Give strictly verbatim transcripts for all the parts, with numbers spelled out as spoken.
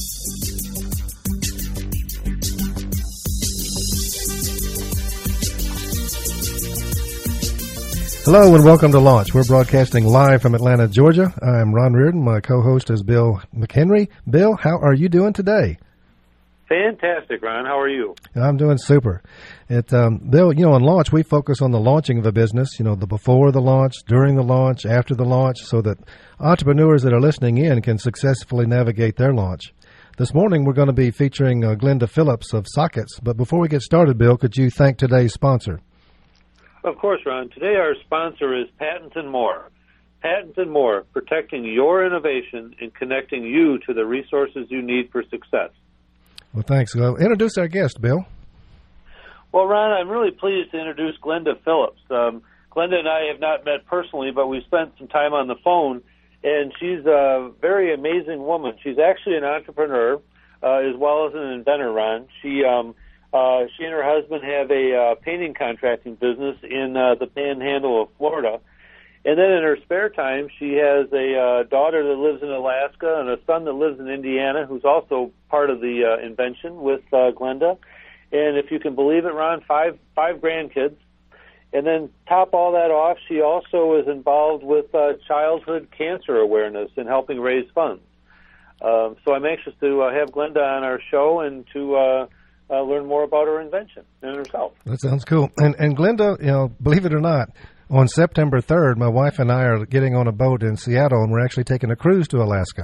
Hello and welcome to Launch. We're broadcasting live from Atlanta, Georgia. I'm Ron Reardon. My co-host is Bill McHenry. Bill, how are you doing today? Fantastic, Ron. How are you? I'm doing super. It, um, Bill, you know, on Launch, we focus on the launching of a business, you know, the before the launch, during the launch, after the launch, so that entrepreneurs that are listening in can successfully navigate their launch. This morning, we're going to be featuring uh, Glenda Phillips of Sockets. But before we get started, Bill, could you thank today's sponsor? Of course, Ron. Today our sponsor is Patents and More. Patents and More, protecting your innovation and connecting you to the resources you need for success. Well, thanks. Well, introduce our guest, Bill. Well, Ron, I'm really pleased to introduce Glenda Phillips. Um, Glenda and I have not met personally, but we spent some time on the phone, and she's a very amazing woman. She's actually an entrepreneur uh, as well as an inventor, Ron. She... Um, Uh, she and her husband have a uh, painting contracting business in uh, the Panhandle of Florida. And then in her spare time, she has a uh, daughter that lives in Alaska and a son that lives in Indiana who's also part of the uh, invention with uh, Glenda. And if you can believe it, Ron, five five grandkids. And then top all that off, she also is involved with uh, childhood cancer awareness and helping raise funds. Um, so I'm anxious to uh, have Glenda on our show and to uh, Uh, learn more about her invention and herself. That sounds cool. And, and Glenda, you know, believe it or not, on September third, my wife and I are getting on a boat in Seattle, and we're actually taking a cruise to Alaska.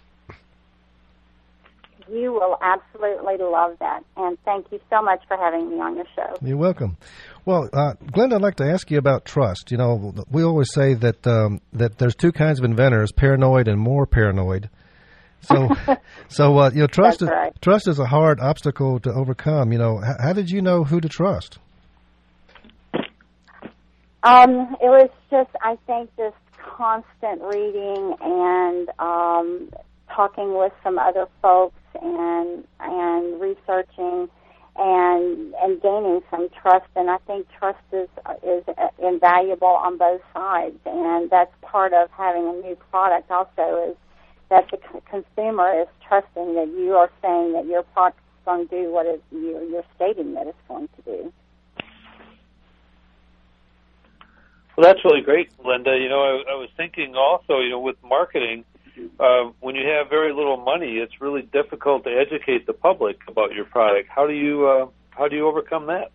You will absolutely love that. And thank you so much for having me on your show. You're welcome. Well, uh, Glenda, I'd like to ask you about trust. You know, we always say that um, that there's two kinds of inventors, paranoid and more paranoid. So, so uh, you know, trust is, right. trust is a hard obstacle to overcome. You know, how, how did you know who to trust? Um, it was just, I think, just constant reading and um, talking with some other folks and and researching and and gaining some trust. And I think trust is is invaluable on both sides, and that's part of having a new product. Also, is that the consumer is trusting that you are saying that your product is going to do what it, you, you're stating that it's going to do. Well, that's really great, Linda. You know, I, I was thinking also, you know, with marketing, uh, when you have very little money, it's really difficult to educate the public about your product. How do you uh, how do you overcome that?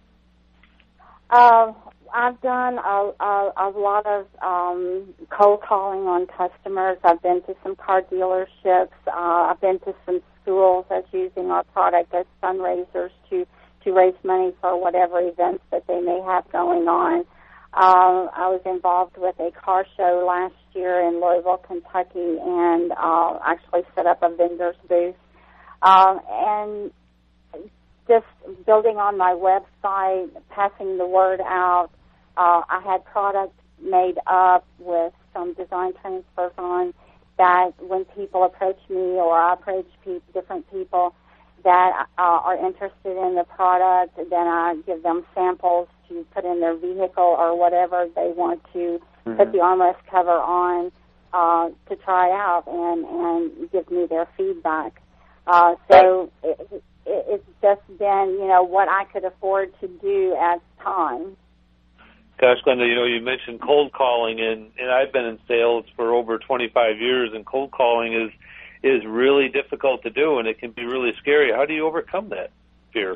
Uh, I've done a, a, a lot of um, cold calling on customers. I've been to some car dealerships. Uh, I've been to some schools that's using our product as fundraisers to, to raise money for whatever events that they may have going on. Uh, I was involved with a car show last year in Louisville, Kentucky, and uh, actually set up a vendor's booth. Uh, and just building on my website, passing the word out. Uh, I had products made up with some design transfers on that when people approach me or I approach pe- different people that uh, are interested in the product, then I give them samples to put in their vehicle or whatever they want to mm-hmm. put the armrest cover on uh, to try out and, and give me their feedback. Uh, so it, it, it's just been, you know, what I could afford to do at the time. Gosh, Glenda, you know, you mentioned cold calling, and, and I've been in sales for over twenty-five years, and cold calling is is really difficult to do, and it can be really scary. How do you overcome that fear?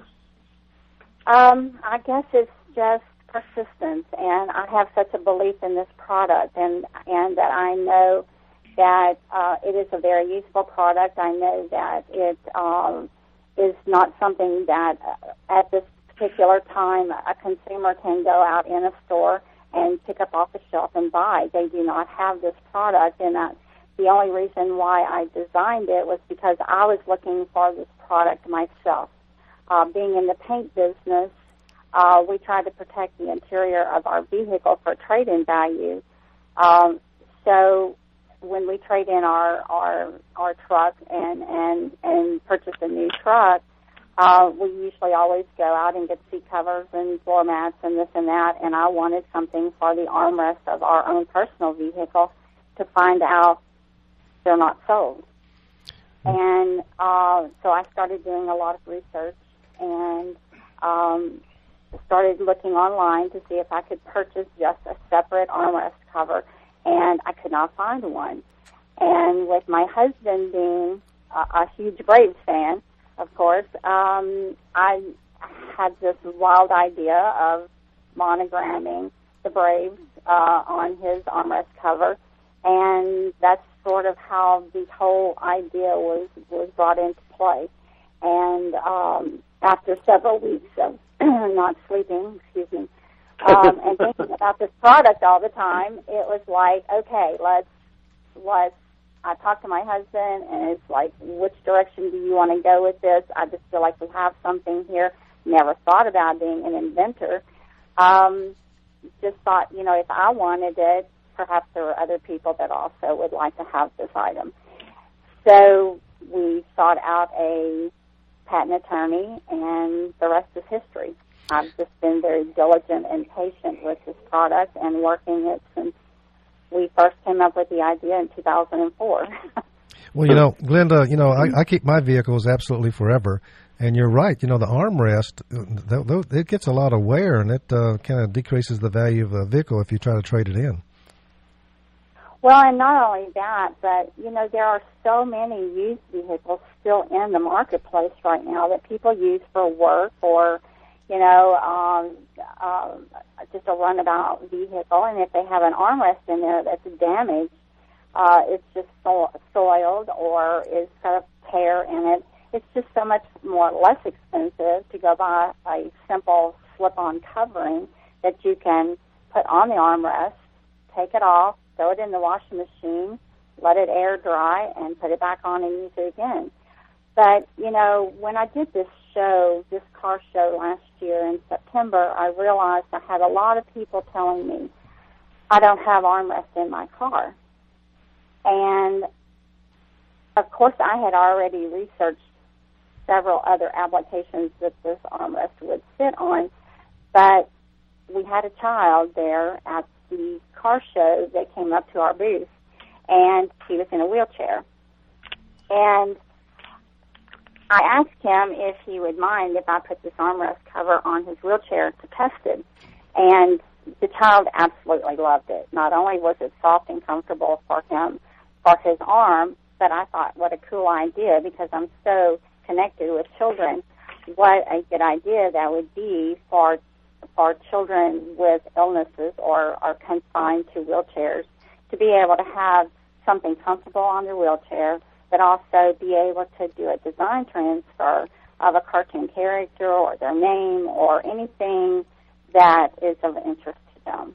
Um, I guess it's just persistence, and I have such a belief in this product, and and that I know that uh, it is a very useful product. I know that it um, is not something that uh, at this particular time a consumer can go out in a store and pick up off the shelf and buy. They do not have this product, and that the only reason why I designed it was because I was looking for this product myself. Uh, being in the paint business, uh, we try to protect the interior of our vehicle for trade-in value. Um, so when we trade in our our, our truck and, and, and purchase a new truck, Uh, we usually always go out and get seat covers and floor mats and this and that, and I wanted something for the armrest of our own personal vehicle to find out they're not sold. And uh, so I started doing a lot of research and um, started looking online to see if I could purchase just a separate armrest cover, and I could not find one. And with my husband being a, a huge Braves fan, of course, um, I had this wild idea of monogramming the Braves uh, on his armrest cover, and that's sort of how the whole idea was, was brought into play. And um, after several weeks of not sleeping, excuse me, um, and thinking about this product all the time, it was like, okay, let's, let's, I talked to my husband, and it's like, which direction do you want to go with this? I just feel like we have something here. Never thought about being an inventor. Um, just thought, you know, if I wanted it, perhaps there were other people that also would like to have this item. So we sought out a patent attorney, and the rest is history. I've just been very diligent and patient with this product and working it since we first came up with the idea in two thousand four. Well, you know, Glenda, you know, I, I keep my vehicles absolutely forever. And you're right. You know, the armrest, th- th- it gets a lot of wear, and it uh, kind of decreases the value of the vehicle if you try to trade it in. Well, and not only that, but, you know, there are so many used vehicles still in the marketplace right now that people use for work or, you know, um, uh, just a runabout vehicle. And if they have an armrest in there that's damaged, uh, it's just so- soiled or is got a tear in it, it's just so much more less expensive to go buy a simple slip-on covering that you can put on the armrest, take it off, throw it in the washing machine, let it air dry, and put it back on and use it again. But, you know, when I did this show, this car show last year in September, I realized I had a lot of people telling me, I don't have armrests in my car. And, of course, I had already researched several other applications that this armrest would sit on, but we had a child there at the car show that came up to our booth, and he was in a wheelchair. And I asked him if he would mind if I put this armrest cover on his wheelchair to test it, and the child absolutely loved it. Not only was it soft and comfortable for him, for his arm, but I thought, what a cool idea, because I'm so connected with children, what a good idea that would be for for children with illnesses or are confined to wheelchairs to be able to have something comfortable on their wheelchair, but also be able to do a design transfer of a cartoon character or their name or anything that is of interest to them.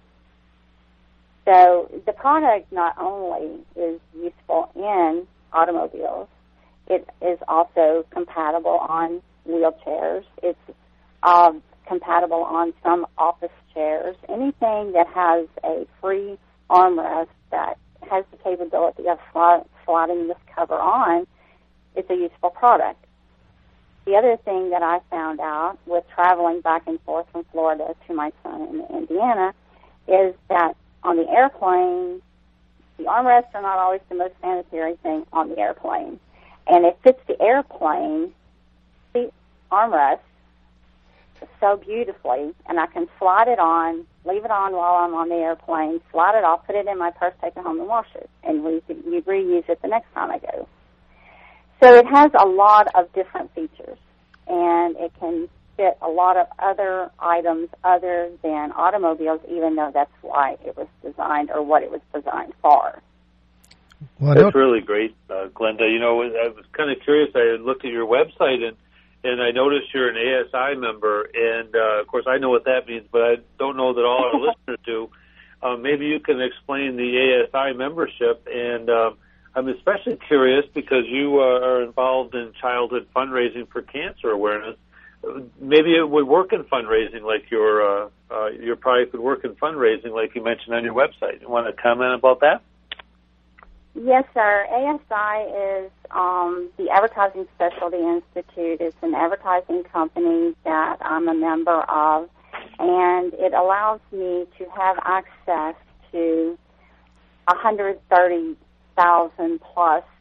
So the product not only is useful in automobiles, it is also compatible on wheelchairs. It's um, compatible on some office chairs. Anything that has a free armrest that has the capability of slot, slotting this cover on is a useful product. The other thing that I found out with traveling back and forth from Florida to my son in Indiana is that on the airplane, the armrests are not always the most sanitary thing on the airplane. And it fits the airplane, the armrest, so beautifully, and I can slide it on, leave it on while I'm on the airplane, slide it off, put it in my purse, take it home and wash it, and re- you reuse it the next time I go. So it has a lot of different features, and it can fit a lot of other items other than automobiles, even though that's why it was designed or what it was designed for. Well, that's really great, uh, Glenda. You know, I was kind of curious. I looked at your website, and, and I noticed you're an A S I member. And, uh, of course, I know what that means, but I don't know that all our listeners do. Um, maybe you can explain the A S I membership. And um, I'm especially curious because you uh, are involved in childhood fundraising for cancer awareness. Maybe it would work in fundraising like your, uh, uh, your product would work in fundraising like you mentioned on your website. You want to comment about that? Yes, sir. A S I is um, the Advertising Specialty Institute. It's an advertising company that I'm a member of, and it allows me to have access to one hundred thirty thousand plus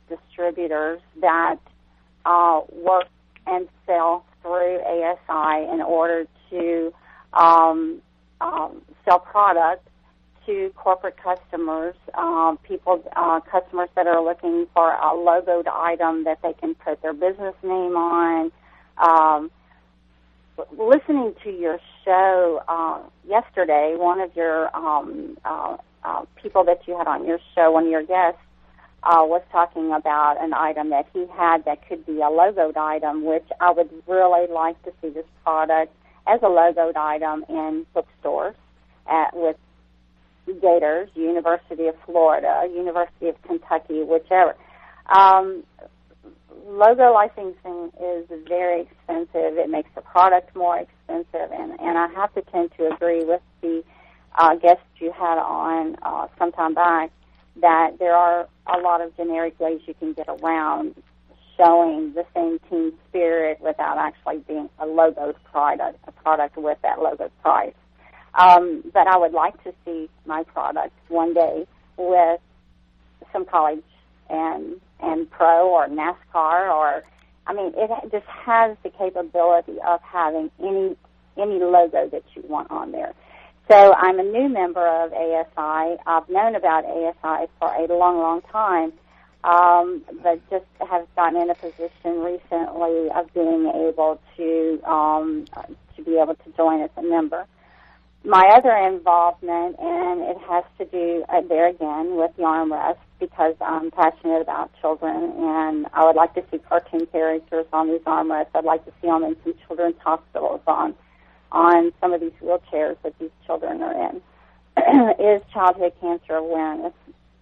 distributors that uh, work and sell through A S I in order to um, um, sell product to corporate customers, um, people, uh, customers that are looking for a logoed item that they can put their business name on. Um, listening to your show uh, yesterday, one of your um, uh, uh, people that you had on your show, one of your guests, uh, was talking about an item that he had that could be a logoed item, which I would really like to see this product as a logoed item in bookstores at, with Gators, University of Florida, University of Kentucky, whichever. Um, logo licensing is very expensive. It makes the product more expensive, and, and I have to tend to agree with the uh, guest you had on uh, some time back that there are a lot of generic ways you can get around showing the same team spirit without actually being a logoed product, a product with that logoed price. Um, but I would like to see my product one day with some college and and pro or NASCAR, or I mean, it just has the capability of having any any logo that you want on there. So I'm a new member of A S I. I've known about A S I for a long, long time, um, but just have gotten in a position recently of being able to um, to be able to join as a member. My other involvement, and it has to do, uh, there again, with the armrest, because I'm passionate about children, and I would like to see cartoon characters on these armrests. I'd like to see them in some children's hospitals on on some of these wheelchairs that these children are in, is childhood cancer awareness.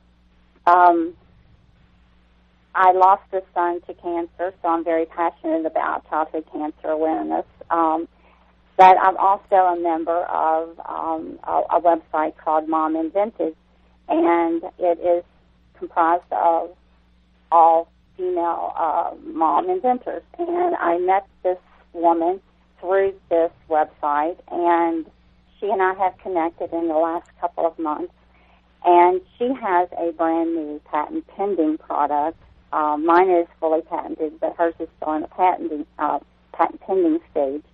Um, I lost a son to cancer, so I'm very passionate about childhood cancer awareness. Um, But I'm also a member of um, a, a website called Mom Invented, and it is comprised of all female uh, mom inventors. And I met this woman through this website, and she and I have connected in the last couple of months. And she has a brand new patent pending product. Uh, mine is fully patented, but hers is still in the patent, uh, patent pending stage.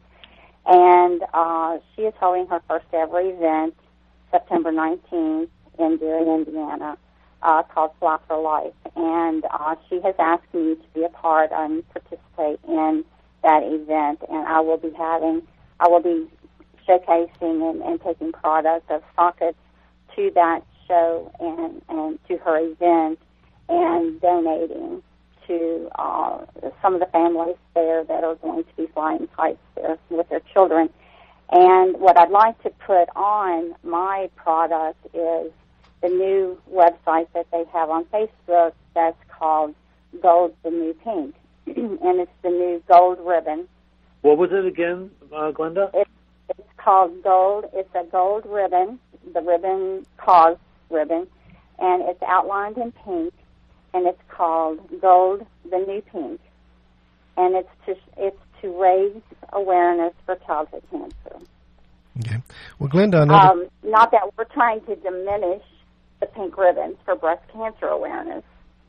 And uh, she is holding her first ever event September nineteenth in Gary, Indiana, uh, called Fly for Life. And uh, she has asked me to be a part and participate in that event. And I will be having, I will be showcasing and, and taking product of sockets to that show and, and to her event and donating to uh, some of the families there that are going to be flying kites there with their children. And what I'd like to put on my product is the new website that they have on Facebook that's called Gold the New Pink. And it's the new gold ribbon. What was it again, uh, Glenda? It, it's called Gold. It's a gold ribbon, the ribbon cause ribbon, and it's outlined in pink. And it's called Gold the New Pink, and it's to it's to raise awareness for childhood cancer. Okay. Well, Glenda, another... um, not that we're trying to diminish the pink ribbons for breast cancer awareness.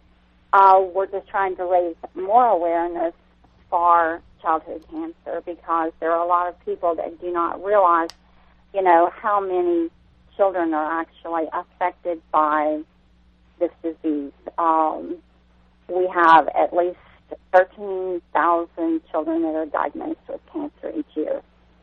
Uh, we're just trying to raise more awareness for childhood cancer, because there are a lot of people that do not realize, you know, how many children are actually affected by this disease. Um, we have at least thirteen thousand children that are diagnosed with cancer each year.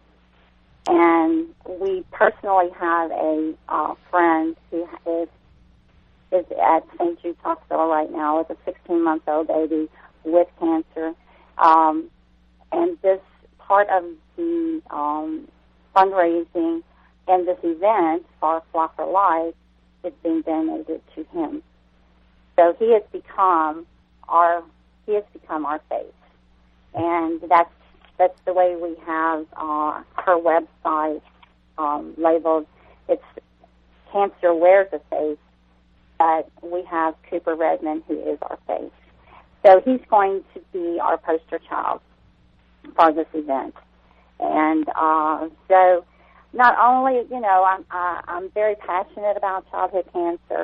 And we personally have a uh, friend who is is at Saint Jude's Hospital right now with a sixteen-month-old baby with cancer. Um, and this part of the um, fundraising and this event for Fly for Life is being donated to him. So he has become our he has become our face, and that's that's the way we have uh, her website um, labeled. It's Cancer Wears a Face, but we have Cooper Redmond, who is our face. So he's going to be our poster child for this event, and uh, so. Not only, you know, I'm I, I'm very passionate about childhood cancer,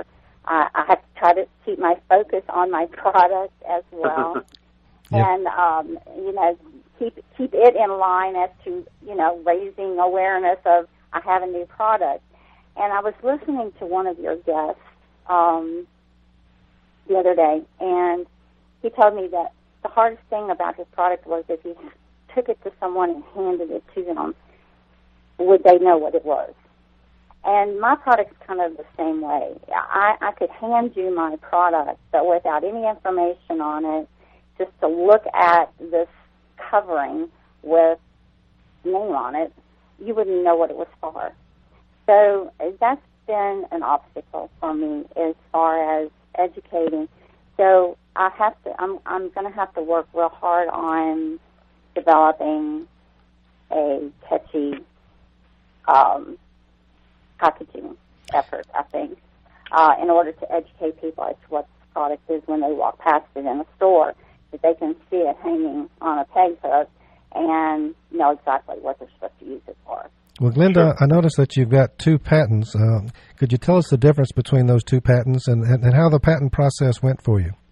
I, I have to try to keep my focus on my product as well, Yep. and um, you know, keep keep it in line as to you know raising awareness of I have a new product. And I was listening to one of your guests um, the other day, and he told me that the hardest thing about his product was if he took it to someone and handed it to them, would they know what it was? And my product's kind of the same way. I, I could hand you my product, but without any information on it, just to look at this covering with name on it, you wouldn't know what it was for. So that's been an obstacle for me as far as educating. So I have to. I'm. I'm going to have to work real hard on developing a catchy um, packaging effort. I think uh, in order to educate people as to what the product is when they walk past it in a store, that they can see it hanging on a peg hook and know exactly what they're supposed to use it for. Well, Glenda, I noticed that you've got two patents. Uh, could you tell us the difference between those two patents and, and, and how the patent process went for you?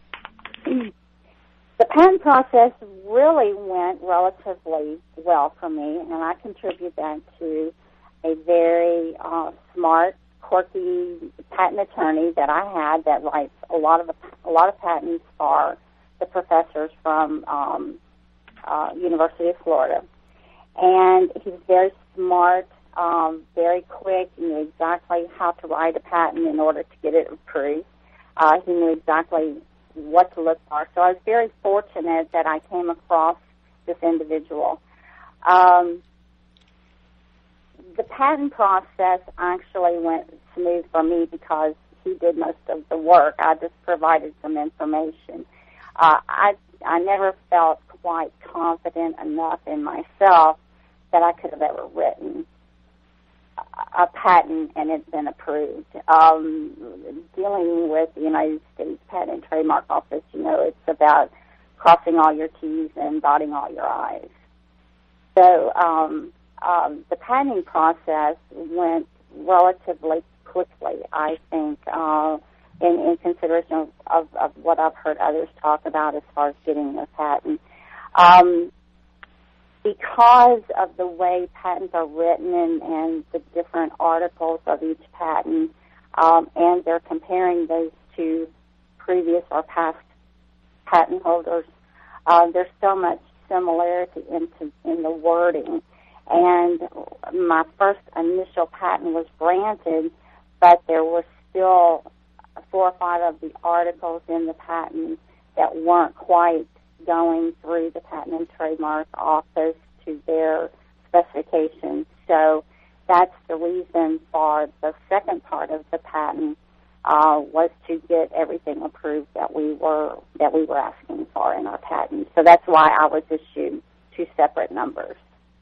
The patent process really went relatively well for me, and I contribute that to a very uh, smart, quirky patent attorney that I had that writes a lot of a lot of patents for the professors from um, uh, University of Florida. And he was very smart, um, very quick. He knew exactly how to write a patent in order to get it approved. Uh, he knew exactly what to look for. So I was very fortunate that I came across this individual. Um, the patent process actually went smooth for me because he did most of the work. I just provided some information. Uh, I I never felt quite confident enough in myself that I could have ever written a patent and it's been approved. Um, dealing with the United States Patent and Trademark Office, you know, it's about crossing all your T's and dotting all your I's. So um, um, the patenting process went relatively quickly, I think, uh, in, in consideration of, of, of what I've heard others talk about as far as getting a patent. Um, because of the way patents are written and, and the different articles of each patent, um, and they're comparing those to previous or past patent holders, uh, there's so much similarity into, in the wording. And my first initial patent was granted, but there were still four or five of the articles in the patent that weren't quite going through the Patent and Trademark Office to their specifications. So that's the reason for the second part of the patent uh, was to get everything approved that we were that we were asking for in our patent. So that's why I was issued two separate numbers.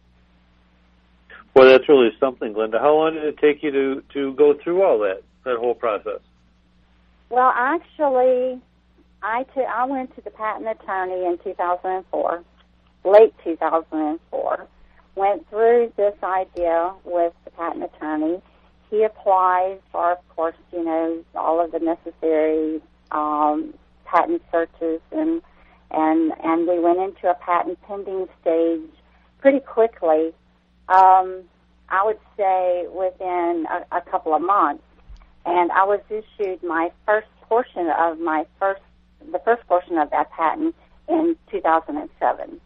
Well, that's really something, Glenda. How long did it take you to, to go through all that, that whole process? Well, actually, I, t- I went to the patent attorney in two thousand four, late two thousand four, went through this idea with the patent attorney. He applied for, of course, you know, all of the necessary um, patent searches, and, and, and we went into a patent pending stage pretty quickly. Um, I would say within a, a couple of months, and I was issued my first portion of my first, the first portion of that patent in two thousand seven,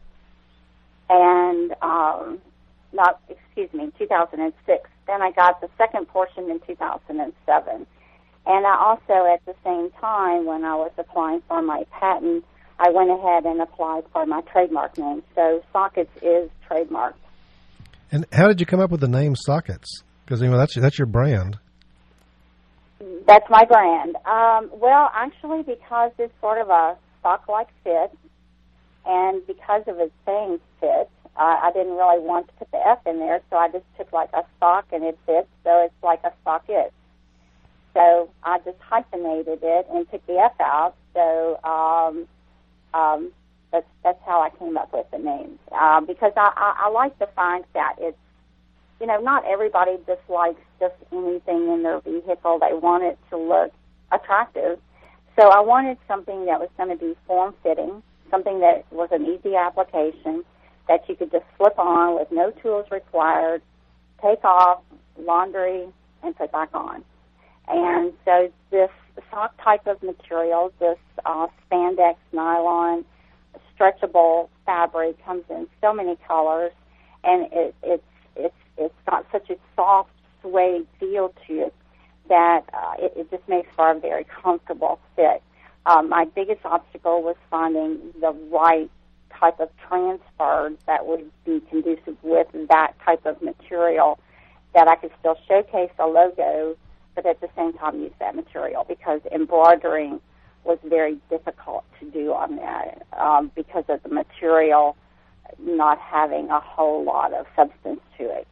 and um, not excuse me, two thousand six. Then I got the second portion in two thousand seven, and I also at the same time when I was applying for my patent, I went ahead and applied for my trademark name. So Sockets is trademarked. And how did you come up with the name Sockets? Because you know that's that's your brand. That's my brand. Um, well, actually, because it's sort of a sock-like fit, and because of its saying fit, uh, I didn't really want to put the F in there, so I just took like a sock and it fits, so it's like a socket. So I just hyphenated it and took the F out. So um, um, that's that's how I came up with the name. Uh, because I, I, I like the fact that it's you know, not everybody dislikes just anything in their vehicle. They want it to look attractive. So I wanted something that was going to be form-fitting, something that was an easy application, that you could just slip on with no tools required, take off, laundry, and put back on. And so this soft type of material, this uh, spandex nylon, stretchable fabric, comes in so many colors, and it, it's it's it's got such a soft suede feel to it that uh, it, it just makes for a very comfortable fit. Um, my biggest obstacle was finding the right type of transfer that would be conducive with that type of material, that I could still showcase a logo, but at the same time use that material, because embroidering was very difficult to do on that um, because of the material not having a whole lot of substance to it.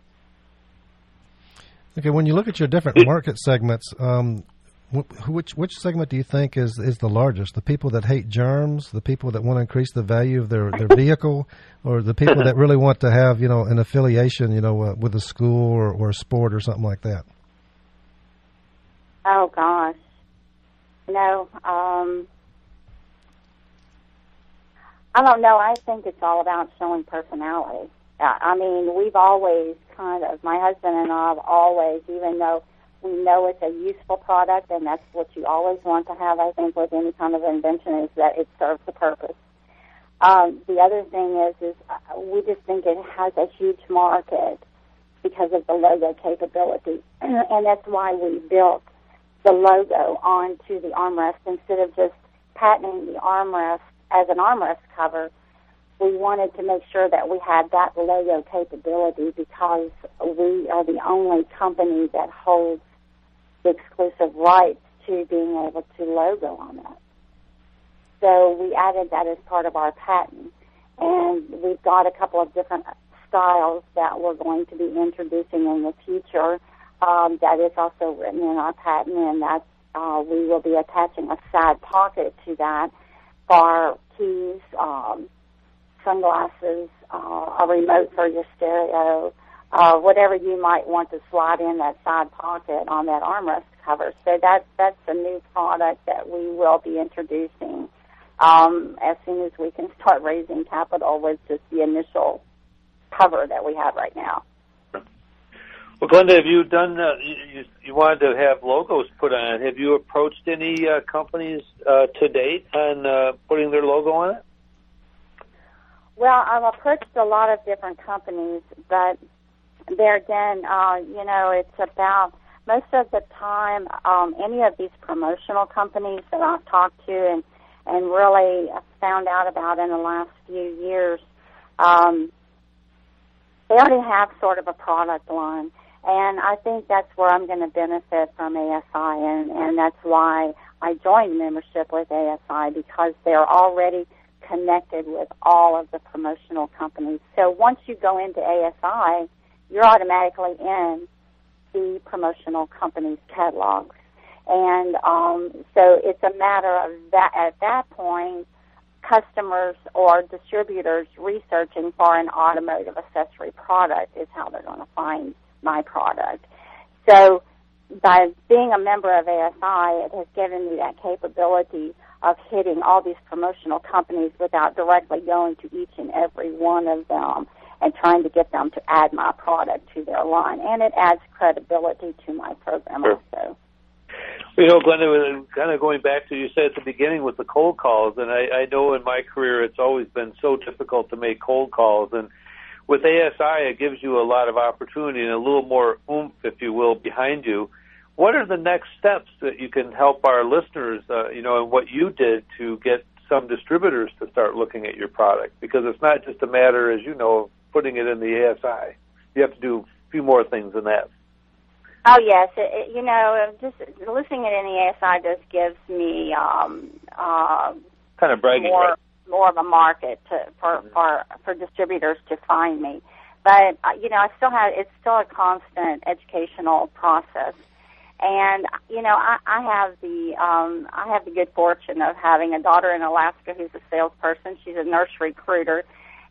Okay, when you look at your different market segments, um, wh- which which segment do you think is, is the largest? The people that hate germs, the people that want to increase the value of their, their vehicle, or the people that really want to have, you know, an affiliation, you know, uh, with a school or, or a sport or something like that? Oh, gosh. No, um, I don't know. I think it's all about showing personality. Uh, I mean, we've always kind of, my husband and I have always, even though we know it's a useful product, and that's what you always want to have, I think, with any kind of invention, is that it serves a purpose. Um, the other thing is, is uh, we just think it has a huge market because of the logo capability, and that's why we built the logo onto the armrest instead of just patenting the armrest as an armrest cover. We wanted to make sure that we had that logo capability because we are the only company that holds the exclusive rights to being able to logo on that. So we added that as part of our patent. And we've got a couple of different styles that we're going to be introducing in the future. Um, that is also written in our patent, and that's, uh, we will be attaching a side pocket to that for keys, um, sunglasses, uh, a remote for your stereo, uh, whatever you might want to slide in that side pocket on that armrest cover. So that, that's a new product that we will be introducing um, as soon as we can start raising capital with just the initial cover that we have right now. Well, Glenda, have you done, uh, you, you wanted to have logos put on it. Have you approached any uh, companies uh, to date on uh, putting their logo on it? Well, I've approached a lot of different companies, but there again, uh, you know, it's about, most of the time, um, any of these promotional companies that I've talked to and, and really found out about in the last few years, um, they already have sort of a product line. And I think that's where I'm going to benefit from A S I, and, and that's why I joined membership with A S I, because they're already connected with all of the promotional companies. So once you go into A S I, you're automatically in the promotional companies' catalogs. And um, so it's a matter of that, at that point, customers or distributors researching for an automotive accessory product is how they're going to find my product. So by being a member of A S I, it has given me that capability of hitting all these promotional companies without directly going to each and every one of them and trying to get them to add my product to their line. And it adds credibility to my program sure. also. You know, Glenda, kind of going back to you said at the beginning with the cold calls, and I, I know in my career it's always been so difficult to make cold calls, and with A S I it gives you a lot of opportunity and a little more oomph, if you will, behind you. What are the next steps that you can help our listeners, uh, you know, and what you did to get some distributors to start looking at your product? Because it's not just a matter, as you know, of putting it in the A S I. You have to do a few more things than that. Oh, yes. It, it, you know, just listening at any A S I just gives me um, uh, kind of bragging more, right? more of a market to, for, mm-hmm. for for distributors to find me. But, uh, you know, I still have, it's still a constant educational process. And, you know, I, I have the um, I have the good fortune of having a daughter in Alaska who's a salesperson. She's a nurse recruiter.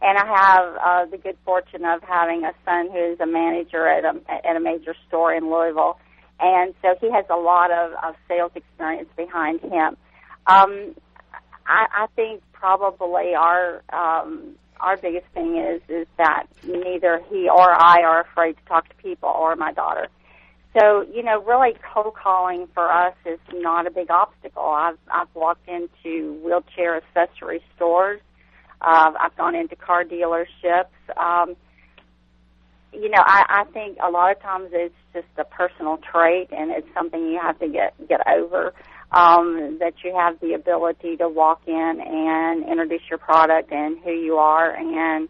and I have uh, the good fortune of having a son who's a manager at a, at a major store in Louisville, and so he has a lot of, of sales experience behind him. Um, I, I think probably our um, our biggest thing is is that neither he or I are afraid to talk to people, or my daughter. So, you know, really cold calling for us is not a big obstacle. I've I've walked into wheelchair accessory stores. Uh, I've gone into car dealerships. Um, you know, I, I think a lot of times it's just a personal trait, and it's something you have to get get over. Um, that you have the ability to walk in and introduce your product and who you are, and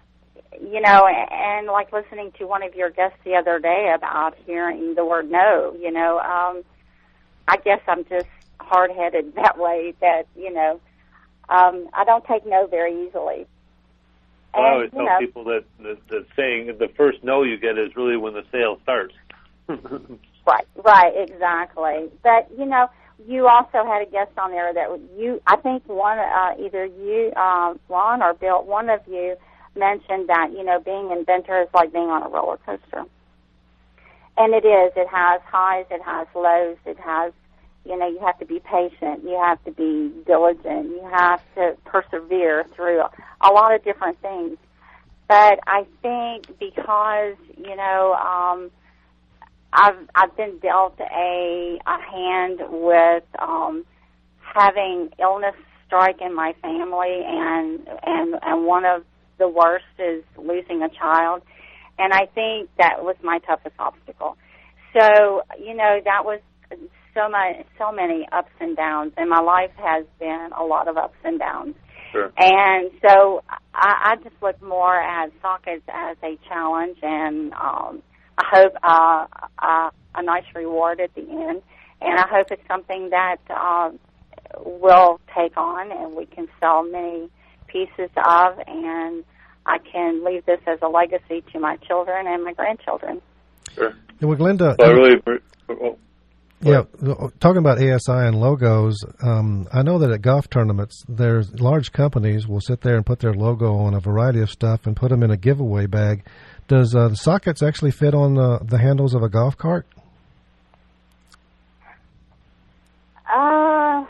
you know, and like listening to one of your guests the other day about hearing the word no. You know, um, I guess I'm just hard-headed that way. That you know, um, I don't take no very easily. Well, I always you tell know, people that, that that saying the first no you get is really when the sale starts. Right, right, exactly. But you know, you also had a guest on there that you, I think one, uh, either you, um, Ron or Bill, one of you mentioned that, you know, being an inventor is like being on a roller coaster. And it is. It has highs, it has lows, it has, you know, you have to be patient, you have to be diligent, you have to persevere through a lot of different things. But I think because, you know, um, I've I've been dealt a a hand with um, having illness strike in my family, and and and one of the worst is losing a child, and I think that was my toughest obstacle. So you know, that was so much so many ups and downs, and my life has been a lot of ups and downs. Sure. And so I, I just look more at sockets as a challenge, and um, I hope uh, uh, a nice reward at the end, and I hope it's something that uh, we'll take on and we can sell many pieces of, and I can leave this as a legacy to my children and my grandchildren. Sure. Well, Glenda, well, I really, oh, yeah, talking about A S I and logos, um, I know that at golf tournaments, there's large companies will sit there and put their logo on a variety of stuff and put them in a giveaway bag. Does uh, the sockets actually fit on the, the handles of a golf cart? Uh,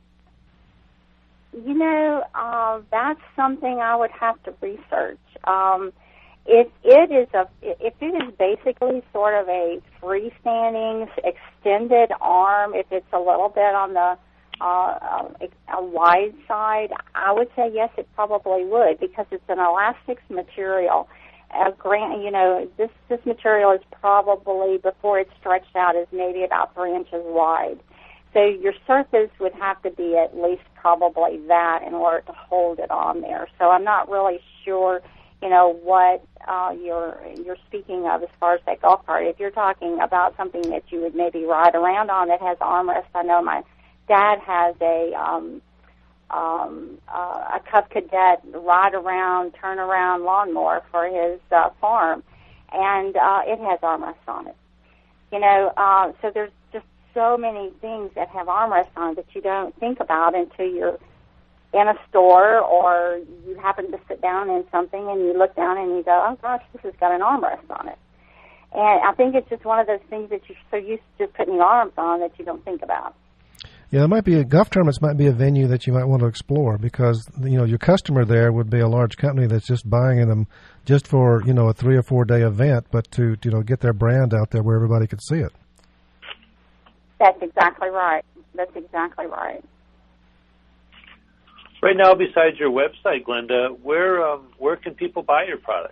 you know, uh, that's something I would have to research. Um, if it is a, if it is basically sort of a freestanding extended arm, if it's a little bit on the uh, a wide side, I would say yes, it probably would, because it's an elastics material. A grant, you know, this this material is probably, before it's stretched out, is maybe about three inches wide. So your surface would have to be at least probably that in order to hold it on there. So I'm not really sure, you know, what uh, you're you're speaking of as far as that golf cart. If you're talking about something that you would maybe ride around on that has armrests, I know my dad has a um, um, uh, a Cub Cadet ride around, turn around lawnmower for his uh, farm, and uh, it has armrests on it. You know, uh, so there's just so many things that have armrests on it that you don't think about until you're in a store or you happen to sit down in something and you look down and you go, oh gosh, this has got an armrest on it. And I think it's just one of those things that you're so used to just putting your arms on that you don't think about. Yeah, it might be a, golf tournaments might be a venue that you might want to explore, because you know your customer there would be a large company that's just buying them just for you know a three or four day event, but to you know get their brand out there where everybody could see it. That's exactly right. That's exactly right. Right now, besides your website, Glenda, where um, where can people buy your products?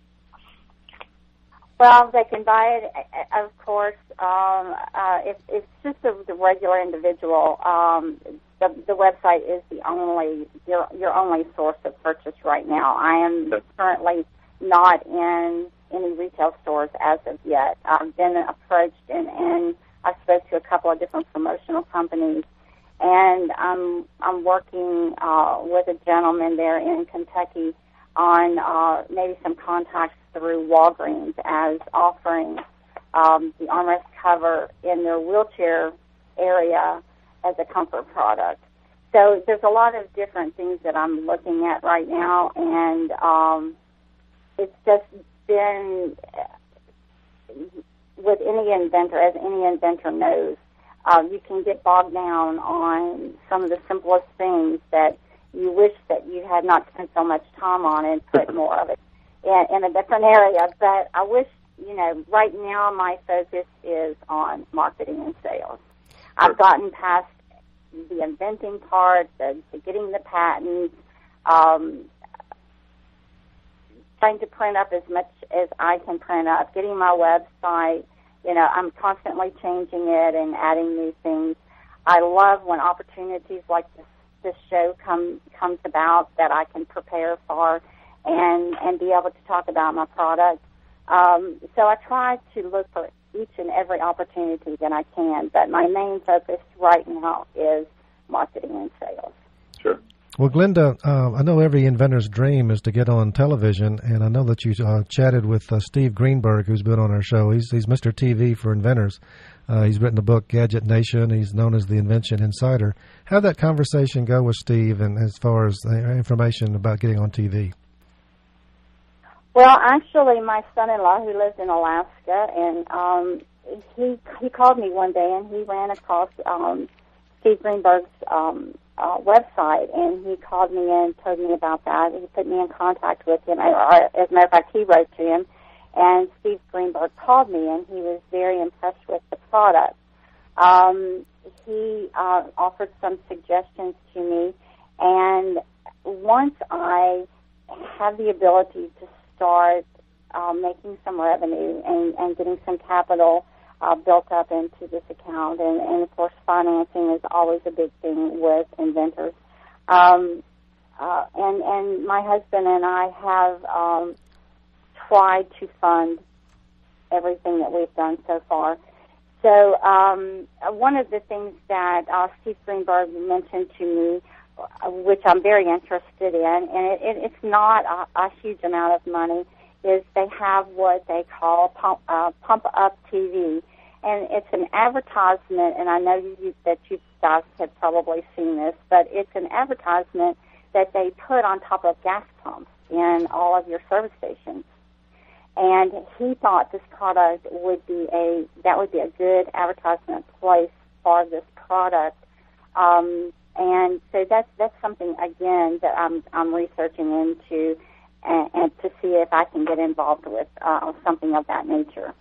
Well, they can buy it, of course. Um, uh, if it's just the, the regular individual, um, the, the website is the only your, your only source of purchase right now. I am okay. currently not in any retail stores as of yet. I've been approached, and, and I spoke to a couple of different promotional companies, and I'm I'm working uh, with a gentleman there in Kentucky on uh, maybe some contacts through Walgreens as offering um, the armrest cover in their wheelchair area as a comfort product. so there's a lot of different things that I'm looking at right now, and um, it's just been, with any inventor, as any inventor knows, uh, you can get bogged down on some of the simplest things that you wish that you had not spent so much time on and put more of it in, in a different area. But I wish, you know, right now my focus is on marketing and sales. I've gotten past the inventing part, the, the getting the patents, um, trying to print up as much as I can print up, getting my website. You know, I'm constantly changing it and adding new things. I love when opportunities like this, this show come comes about that I can prepare for and, and be able to talk about my product. Um, so I try to look for each and every opportunity that I can, but my main focus right now is marketing and sales. Sure. Well, Glenda, uh, I know every inventor's dream is to get on television, and I know that you uh, chatted with uh, Steve Greenberg, who's been on our show. He's he's Mister T V for inventors. Uh, he's written the book Gadget Nation. He's known as the Invention Insider. How'd that conversation go with Steve, and as far as the information about getting on T V? Well, actually, my son-in-law, who lives in Alaska, and um, he he called me one day, and he ran across um, Steve Greenberg's um, uh, website, and he called me and told me about that. He put me in contact with him. Or, as a matter of fact, he wrote to him, and Steve Greenberg called me, and he was very impressed with the product. Um, he uh, offered some suggestions to me, and once I have the ability to start uh, making some revenue and, and getting some capital uh, built up into this account. And, and, of course, financing is always a big thing with inventors. Um, uh, and, and my husband and I have um, tried to fund everything that we've done so far. So um, one of the things that uh, Steve Greenberg mentioned to me, which I'm very interested in, and it, it, it's not a, a huge amount of money, is they have what they call Pump, uh, Pump Up T V. And it's an advertisement, and I know you, that you guys have probably seen this, but it's an advertisement that they put on top of gas pumps in all of your service stations. And he thought this product would be a, that would be a good advertisement place for this product. Um, And so that's that's something again that I'm I'm researching into, and, and to see if I can get involved with uh, something of that nature.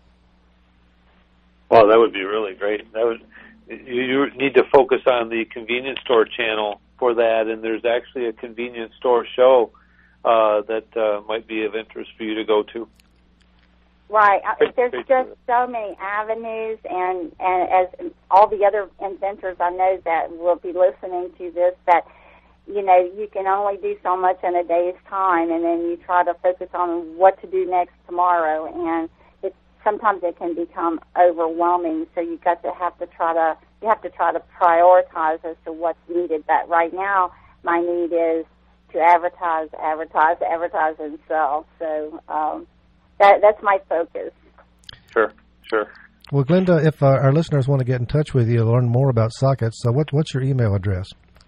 Well, that would be really great. That would you, you need to focus on the convenience store channel for that, and there's actually a convenience store show uh, that uh, might be of interest for you to go to. Right. There's just so many avenues, and, and as all the other inventors I know that will be listening to this, that, you know, you can only do so much in a day's time, and then you try to focus on what to do next tomorrow, and it, sometimes it can become overwhelming, so you've got to have to try to, you have to try to prioritize as to what's needed. But right now, my need is to advertise, advertise, advertise, and sell. So, um, That, that's my focus. Sure, sure. Well, Glenda, if uh, our listeners want to get in touch with you to learn more about Sockets, so what, what's your email address?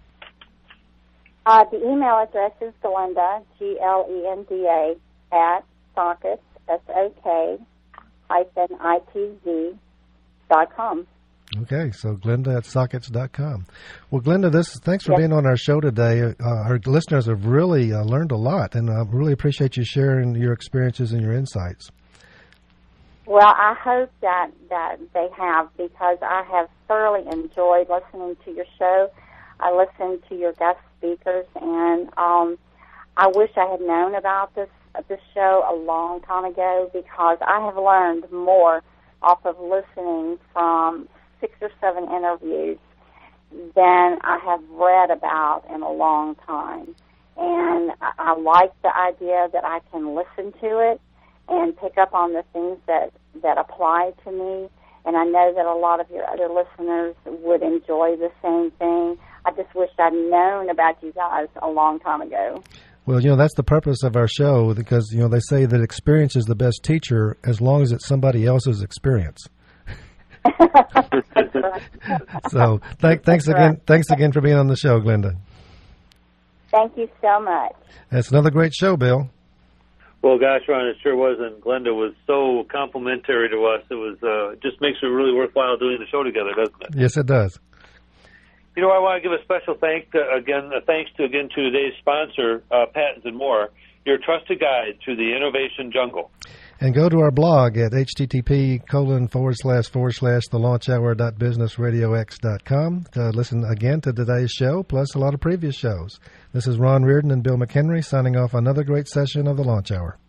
Uh, the email address is Glenda, G L E N D A, at Sockets, S O K, hyphen I T Z, dot com. Okay, so Glenda at sockets dot com. Well, Glenda, this thanks for yes. being on our show today. Uh, our listeners have really uh, learned a lot, and I really appreciate you sharing your experiences and your insights. Well, I hope that, that they have, because I have thoroughly enjoyed listening to your show. I listened to your guest speakers, and um, I wish I had known about this, this show a long time ago, because I have learned more off of listening from six or seven interviews than I have read about in a long time. And I, I like the idea that I can listen to it and pick up on the things that, that apply to me. And I know that a lot of your other listeners would enjoy the same thing. I just wish I'd known about you guys a long time ago. Well, you know, that's the purpose of our show, because, you know, they say that experience is the best teacher as long as it's somebody else's experience. That's right. So th- thanks That's again. right. Thanks again for being on the show, Glenda. Thank you so much. That's another great show, Bill. Well, gosh, Ron, it sure was, and Glenda was so complimentary to us. It was uh, just makes it really worthwhile doing the show together, doesn't it? Yes, it does. You know, I want to give a special thank to, again, uh, thanks to again to today's sponsor, uh, Patents and More, your trusted guide to the innovation jungle. And go to our blog at http colon forward slash forward slash the launch hour dot business radio x dot com to listen again to today's show, plus a lot of previous shows. This is Ron Reardon and Bill McHenry signing off another great session of the Launch Hour.